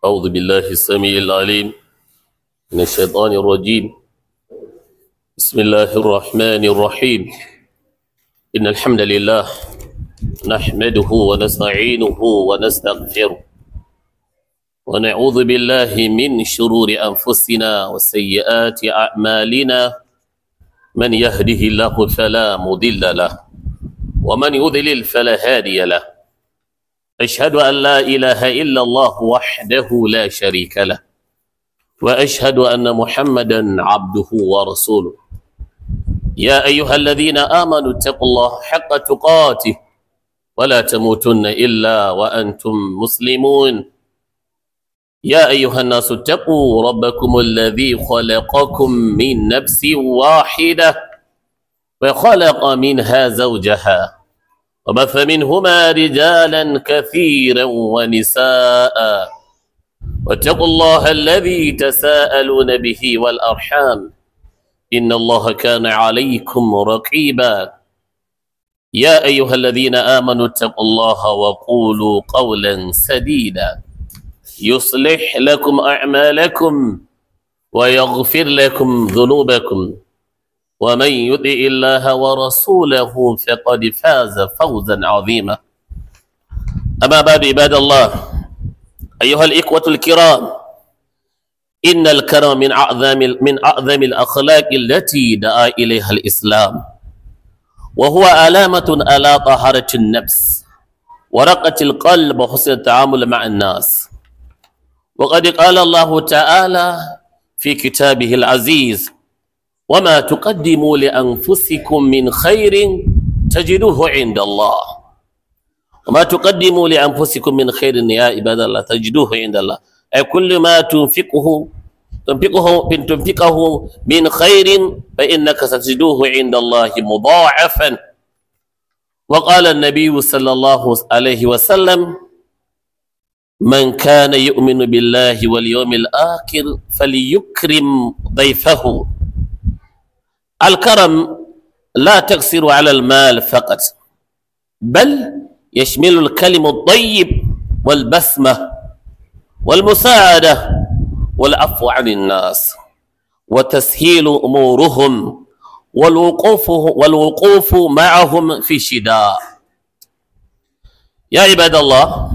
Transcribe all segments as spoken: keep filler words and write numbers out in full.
أعوذ بالله السميع العليم من الشيطان الرجيم. بسم الله الرحمن الرحيم. إن الحمد لله نحمده ونستعينه ونستغفره ونعوذ بالله من شرور أنفسنا وسيئات أعمالنا. من يهده الله فلا مضل له ومن يضلل فلا هادي له. أشهد أن لا إله إلا الله وحده لا شريك له وأشهد أن محمدا عبده ورسوله. يا أيها الذين آمنوا اتقوا الله حق تقاته ولا تموتن إلا وأنتم مسلمون. يا أيها الناس اتقوا ربكم الذي خلقكم من نفس واحدة وخلق منها زوجها وبث منهما رجالا كثيرا ونساء. واتقوا الله الذي تساءلون به والأرحام إن الله كان عليكم رقيبا. يا أيها الذين آمنوا اتقوا الله وقولوا قولا سديدا يصلح لكم أعمالكم ويغفر لكم ذنوبكم ومن يطع الله ورسوله فقد فاز فوزا عظيما. أما بعد عباد الله، أيها الإخوة الكرام، إن الكرم من أعظم من أعظم الأخلاق التي دعا إليها الإسلام، وهو علامة على طهارة النفس ورقة القلب وحسن التعامل مع الناس. وقد قال الله تعالى في كتابه العزيز: وما تقدموا لأنفسكم من خير تجدوه عند الله. وما تقدموا لأنفسكم من خير يا عباد الله تجدوه عند الله، أي كل ما تنفقه تنفقه تنفقه من خير فإنك ستجدوه عند الله مضاعفا. وقال النبي صلى الله عليه وسلم: من كان يؤمن بالله واليوم الآخر فليكرم ضيفه. الكرم لا تقصر على المال فقط، بل يشمل الكلم الطيب والبسمة والمساعدة والعفو عن الناس وتسهيل أمورهم والوقوف والوقوف معهم في شداء. يا عباد الله،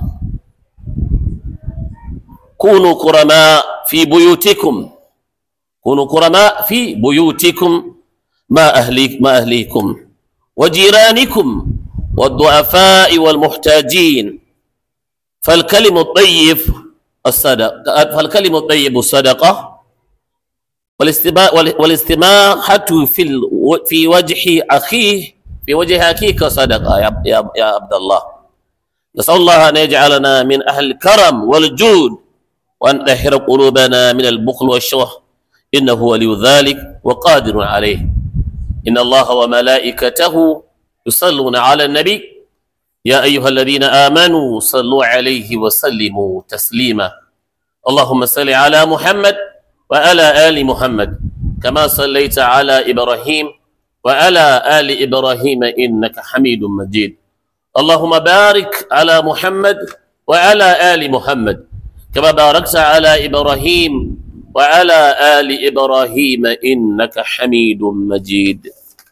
كونوا كرماء في بيوتكم، كونوا كرماء في بيوتكم مع أهليك مع أهليكم وجيرانكم والضعفاء والمحتاجين. فالكلم الطيب الصدقة فالكلم الطيب الصدقة والاستماحة في في وجه أخيه في وجه أخيك صدقة. يا يا يا عبد الله، نسأل الله أن يجعلنا من أهل الكرم والجود وأن يطهر قلوبنا من البخل والشح، إنه ولي ذلك وقادر عليه. إن الله وملائكته يصلون على النبي يا أيها الذين آمنوا صلوا عليه وسلموا تسليما. اللهم صل على محمد وعلى آل محمد كما صليت على إبراهيم وعلى آل إبراهيم إنك حميد مجيد. اللهم بارك على محمد وعلى آل محمد كما باركت على إبراهيم وعلى آل إبراهيم إنك حميد مجيد.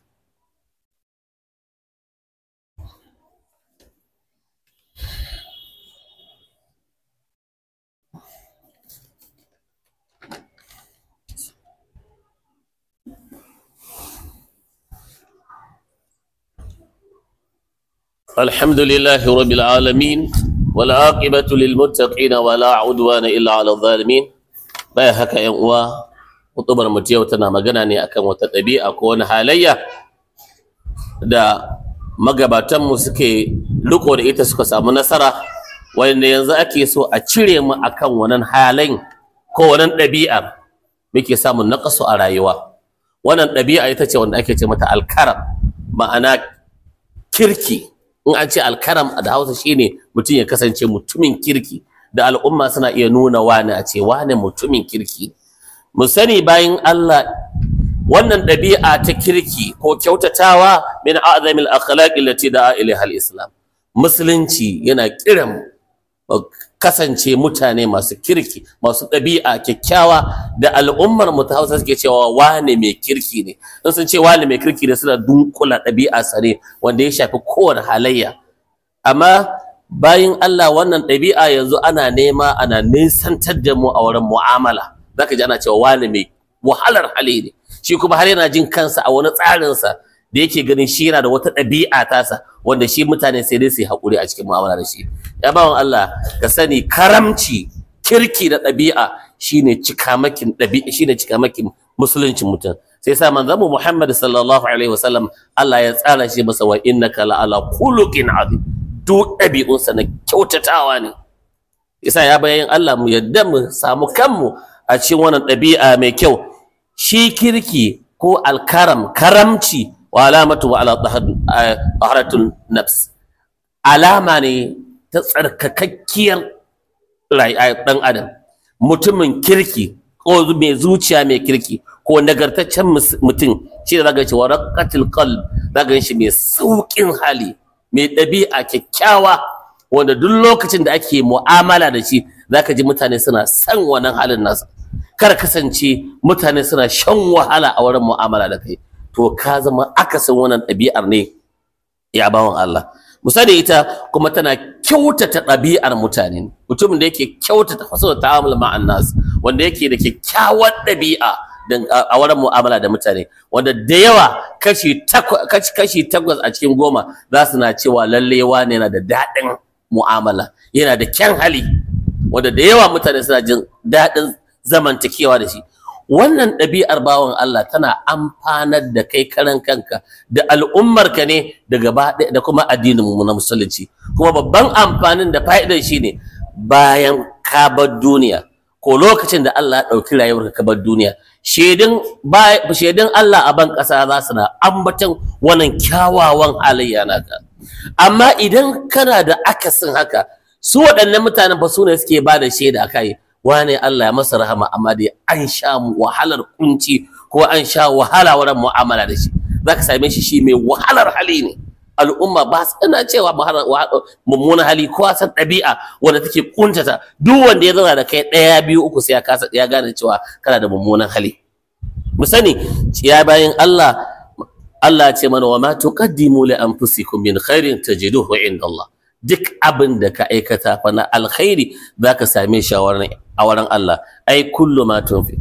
الحمد لله رب العالمين والعاقبة للمتقين ولا عدوان إلا على الظالمين. baya haka yan uwa, hutubar mu yau tana magana ne akan wata ɗabi'a ko wani halayya da magabatan mu suke riko da ita suka samu nasara, wanda yanzu ake so a cire mu akan wannan halayen ko wannan ɗabi'ar muke samun naqasu a rayuwa. Wannan ɗabi'a ita ce wanda ake ce mata alkaram, ma'ana kirki. In an ce alkaram da Hausa shine mutum ya kasance mutumin kirki da al'umma suna iya nuna wani a ce wani mutumin kirki. Mu sani bayan Allah, wannan ɗabi'a ta kirki ko kyautatawa min a'zamil akhlaqi allati da'a ilaiha al-islam. Musulunci yana kiran kasance mutane masu kirki masu ɗabi'a kyakkyawa da al'ummar mu ta Hausa suke cewa wane mai kirki ne in sun ce wane mai kirki ne suna dunkula ɗabi'a sare wanda ya shafi kowane halayya amma bayan Allah wannan ɗabi'a yanzu ana nema ana nisantar da mu a wurin mu'amala zaka ji ana cewa wane mai wahalar hali ne shi kuma har yana jin kansa a wani tsarinsa da yake ganin shi yana da wata ɗabi'a tasa wanda shi mutane sai dai su yi haƙuri a cikin mu'amala da shi ya bawan Allah ka sani karamci kirki da ɗabi'a shine cikamakin ɗabi'a shine cikamakin musuluncin mutum sai sa manzon Muhammad sallallahu alaihi wasallam Allah ya tsara shi masa wa innaka la ala khuluqin azim duk ɗabi'unsa na kyautatawa ne yasa ya bayan Allah mu yadda mu samu kanmu a cikin wannan ɗabi'a mai kyau shi kirki ko alkaram karamci wa alamatu wa ala taharatul nafs alama ne ta tsarkakakkiyar ɗan adam mutumin kirki ko mai zuciya mai kirki ko nagartaccen mutum shi da zaga cewa raqatul qalb zaga shi mai saukin hali mai ɗabi'a kyakkyawa wanda duk lokacin da ake mu'amala da shi zaka ji mutane suna son wannan halin nasa kar kasance mutane suna shan wahala a wurin mu'amala da kai to ka zama akasin wannan ɗabi'ar ne ya bawan Allah misali ita kuma tana kyautata ɗabi'ar mutane mutumin da yake kyautata fasahar ta'amul ma'an nas wanda yake da kyakkyawar ɗabi'a a wurin mu'amala da mutane wanda da yawa kashi kashi takwas a cikin goma za su na cewa lalle wane yana da daɗin mu'amala yana da kyan hali wanda da yawa mutane suna jin daɗin zamantakewa da shi wannan ɗabi'ar bawan Allah tana amfanar da kai karan kanka da al'ummarka ne da gaba da kuma addinin mu na musulunci kuma babban amfanin da fa'idar shi ne bayan ka bar duniya ko lokacin da Allah ya ɗauki rayuwarka ka bar duniya shedin shedin Allah a ban ƙasa za su na ambaton wannan kyawawan halayya naka amma idan kana da akasin haka su waɗannan mutanen ba su ne suke ba da shaida kai wane Allah ya masa rahama amma dai an sha wahalar kunci ko an sha wahala wurin mu'amala da shi zaka same shi shi mai wahalar hali ne al'umma ba su ina cewa mummunan hali ko san ɗabi'a wanda take kuntata duk wanda ya zauna da kai ɗaya biyu uku sai ya kasa ya gane cewa kana da mummunan hali mu sani ya bayan Allah Allah ya ce mana wa ma tuqaddimu li anfusikum min khairin tajiduhu inda Allah duk abin da ka aikata fa na alkhairi zaka same shi a wurin Allah ai kullu ma tunfi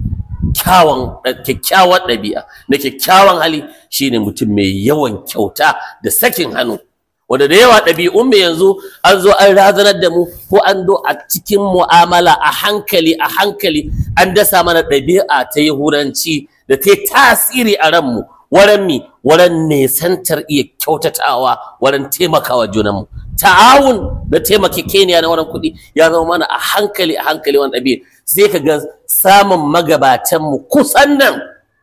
kyawan kyakkyawan ɗabi'a da kyakkyawan hali shine mutum mai yawan kyauta da sakin hannu wanda da yawa ɗabi'un mu yanzu an zo an razanar da mu ko an zo a cikin mu'amala a hankali a hankali an dasa mana ɗabi'a ta yahudanci da ta tasiri a ranmu wurin mi wurin nesantar iya kyautatawa wurin taimakawa junanmu ta'awun da taimakekeniya na wannan kuɗi ya zama mana a hankali a hankali wannan ɗabi'a sai ka ga samun magabatanmu kusan nan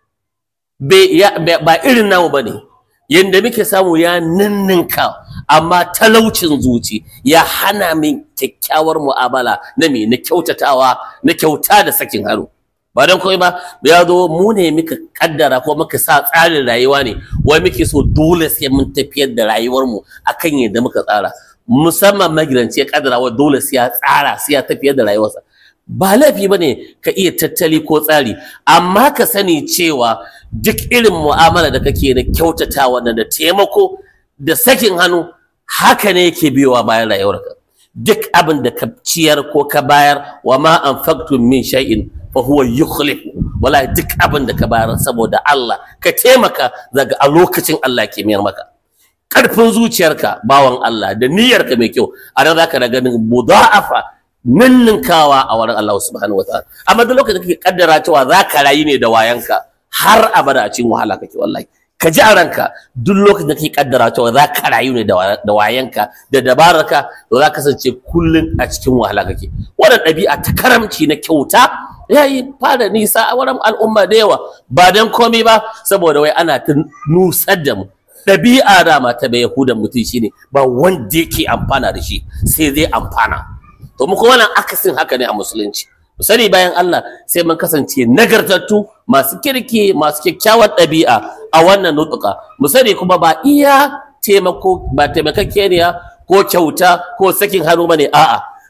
ba irin namu ba ne yadda muke samu ya ninninka amma talaucin zuci ya hana min kyakkyawar mu'amala na me na kyautatawa na kyauta da sakin hannu ba don kawai ba ya zo mu ne muka kaddara ko muka sa tsarin rayuwa ne wai muke so dole sai mun tafiyar da rayuwarmu akan yadda muka tsara musamman magidanci ya kaddara wa dole sai ya tsara sai ya tafiyar da rayuwarsa ba laifi ba ne ka iya tattali ko tsari amma ka sani cewa duk irin mu'amala da kake na kyautatawa da taimako da sakin hannu haka ne yake biyowa bayan rayuwarka duk abin da ka ciyar ko ka bayar wa ma anfaqtum min shay'in fa huwa yukhlifu wallahi duk abin da ka bayar saboda Allah ka taimaka zaga a lokacin Allah ke miyar maka karfin zuciyarka bawan Allah da niyyarka mai kyau a nan zaka da ganin mudha'afa ninninkawa a wurin Allah subhanahu wataala amma duk lokacin da kake kaddara cewa zaka rayu ne da wayanka har abada a cikin wahala kake wallahi ka ji a ranka duk lokacin da kake kaddara cewa zaka rayu ne da wayanka da dabararka to za ka kasance kullun a cikin wahala kake wannan ɗabi'a ta karamci na kyauta yayi fara nisa a wurin al'umma da yawa ba dan komai ba saboda wai ana ta nusar da mu ɗabi'a dama ta bai yahudan mutum shine ba wanda yake amfana da shi sai zai amfana to mu kuma wannan akasin haka ne a musulunci mu sani bayan Allah sai mun kasance nagartattu masu kirki masu kyakkyawar ɗabi'a a wannan nutuka mu sani kuma ba iya taimako ba taimakakeniya ko kyauta ko sakin hannu bane a'a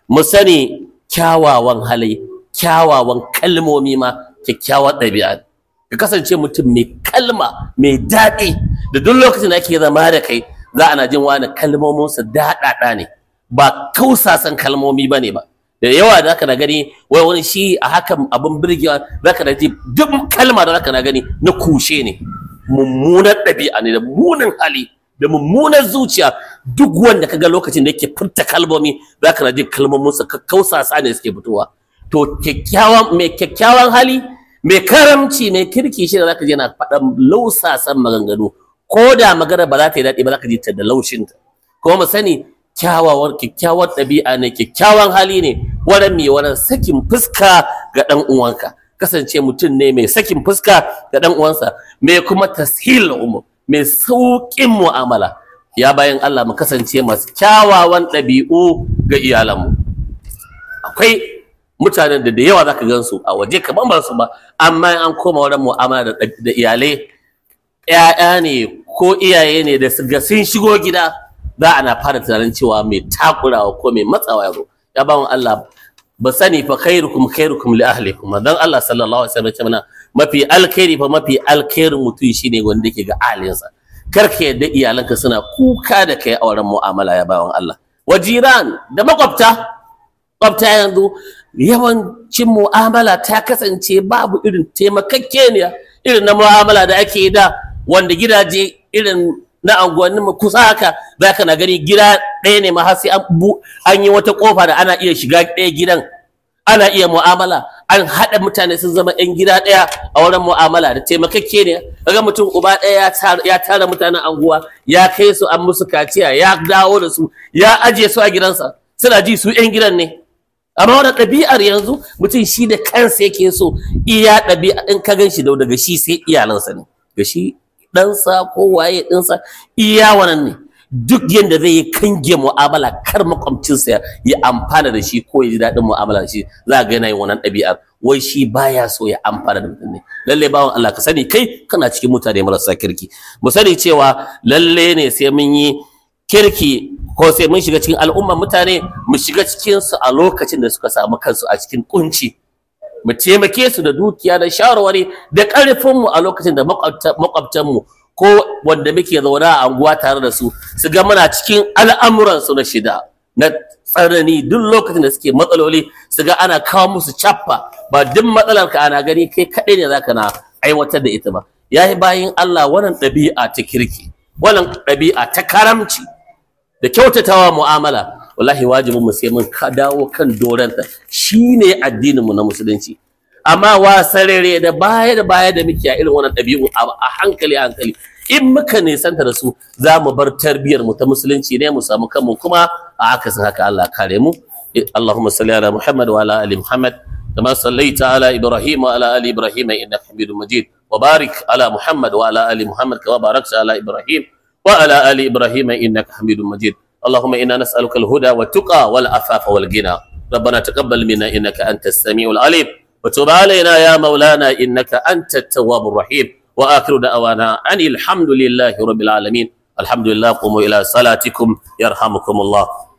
mu sani kyawawan hali, kyawawan kalmomi ma kyakkyawar ɗabi'a. Ka kasance mutum mai kalma mai daɗi da duk lokacin da ake zama da kai za ana jin wani kalmominsa daɗaɗa ne, ba kausasan kalmomi ba ne ba. Da yawa da zaka na gani wai wani shi a hakan abin birgewa zaka na ji duk kalma da zaka na gani na kushe ne, mummunar ɗabi'a ne da munin hali da mummunar zuciya. Duk wanda kaga lokacin da yake furta kalmomi zaka na ji kalmominsa kausasa ne suke fitowa. To kyakkyawan mai kyakkyawan hali, mai karamci, mai kirki shi da zaka je na faɗan lausasan maganganu, ko da magana ba za ta yi daɗi ba zaka ji ta da laushinta. Kuma mu sani kyawawar kyakkyawar ɗabi'a ne, kyakkyawan hali ne wurin mai wurin sakin fuska ga ɗan uwanka. Kasance mutum ne mai sakin fuska ga ɗan uwansa, mai kuma tashil umur, mai sauƙin mu'amala. Ya bayan Allah mu kasance masu kyawawan ɗabi'u ga iyalanmu. Akwai mutanen da da yawa zaka gansu a waje kamar ba su ba, amma an koma wurin mu'amala da iyalai, ƴaƴa ne ko iyaye ne da ga sun shigo gida za ana fara tunanin cewa mai takurawa ko mai matsawa yaro. Ya bawan Allah ba sani fa khairukum khairukum li ahlikum, dan Allah sallallahu alaihi wasallam mana mafi alkhairi fa mafi alkhairin mutum shine wanda yake ga ahalinsa. Kar ka yadda iyalanka suna kuka da kai a wurin mu'amala. Ya bawan Allah, wajiran da makwabta, makwabta yanzu yawancin mu'amala ta kasance babu irin taimakakeniya irin na mu'amala da ake da, wanda gidaje irin na anguwannin mu kusa haka zaka na gani gida ɗaya ne ma har sai an bu an yi wata kofa da ana iya shiga ɗaya gidan, ana iya mu'amala, an haɗa mutane sun zama ƴan gida ɗaya a wurin mu'amala da taimakakeniya. Kaga mutum uba ɗaya ya tara mutanen anguwa, ya kai su an musu kaciya, ya dawo da su, ya ajiye su a gidansa, suna ji su ƴan gidan ne. Amma wannan ɗabi'ar yanzu mutum shi da kansa yake so, iya ɗabi'a in ka gan shi da daga shi sai iyalansa ne, ga shi ɗansa ko waye ɗinsa iya wannan ne. Duk yadda zai yi kange mu'amala kar makwabcinsa ya amfana da shi ko ya ji daɗin mu'amala da shi, za ga yana yin wannan ɗabi'ar, wai shi baya so ya amfana da mutum ne. Lalle bawan Allah ka sani kai kana cikin mutane marasa kirki. Mu sani cewa lalle ne sai mun yi kirki ko sai mun shiga cikin al'ummar mutane, mu shiga cikin su a lokacin da suka samu kansu a cikin kunci, mu taimake su da dukiya da shawarwari da ƙarfin mu a lokacin da makwabtan mu ko wanda muke zaune a anguwa tare da su su ga muna cikin al'amuran su na shida na tsanani. Duk lokacin da suke matsaloli su ga ana kawo musu cappa, ba duk matsalar ka ana gani kai kaɗai ne zaka na aiwatar da ita ba. Yayi bayin Allah wannan ɗabi'a ta kirki, wannan ɗabi'a ta karamci da kyautatawa mu'amala, wallahi wajibin mu sai mun ka dawo kan doranta, shine addinin mu na musulunci. Amma wasarere da baya da baya da muke a irin wannan ɗabi'u a hankali a hankali, in muka nisanta da su za mu bar tarbiyar mu ta musulunci ne mu samu kanmu kuma a akasin haka. Allah kare mu. Allahumma salli ala Muhammad wa ala ali Muhammad kama sallaita ala Ibrahim wa ala ali Ibrahim innaka Hamidum Majid, wa barik ala Muhammad wa ala ali Muhammad kama barakta ala Ibrahim وعلى آل إبراهيم إنك حميد مجيد. اللهم إنا نسألك الهدى والتقى والعفاف والغنى. ربنا تقبل منا إنك أنت السميع العليم، وتب علينا يا مولانا إنك أنت التواب الرحيم. وآخر دعوانا أن الحمد لله رب العالمين. الحمد لله. قوموا إلى صلاتكم يرحمكم الله.